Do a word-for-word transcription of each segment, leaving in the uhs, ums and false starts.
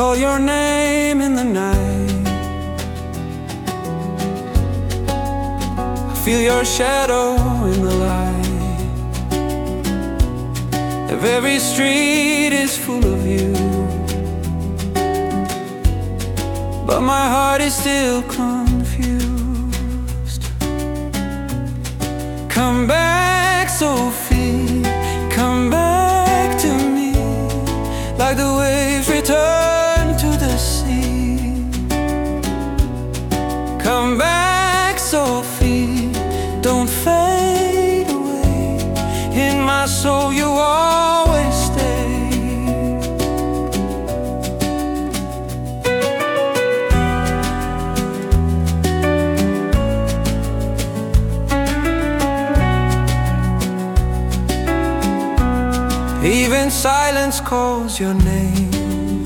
call your name in the night. I feel your shadow in the light of every street is full of you, but my heart is still confused. Come back, Sophie, come back to me, like the waves return to the sea. Come back, Sophie, don't fade away. In my soul you always stay. Even silence calls your name.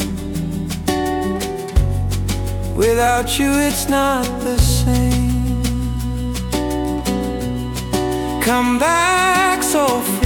Without you it's not the same. Come back, Sophie,